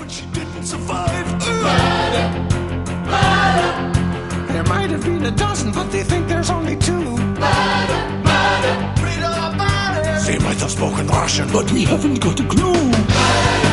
but she didn't survive. Murder, murder. There might have been a dozen, but they think there's only two. Murder, murder. They might have spoken Russian, but we haven't got a clue. Murder.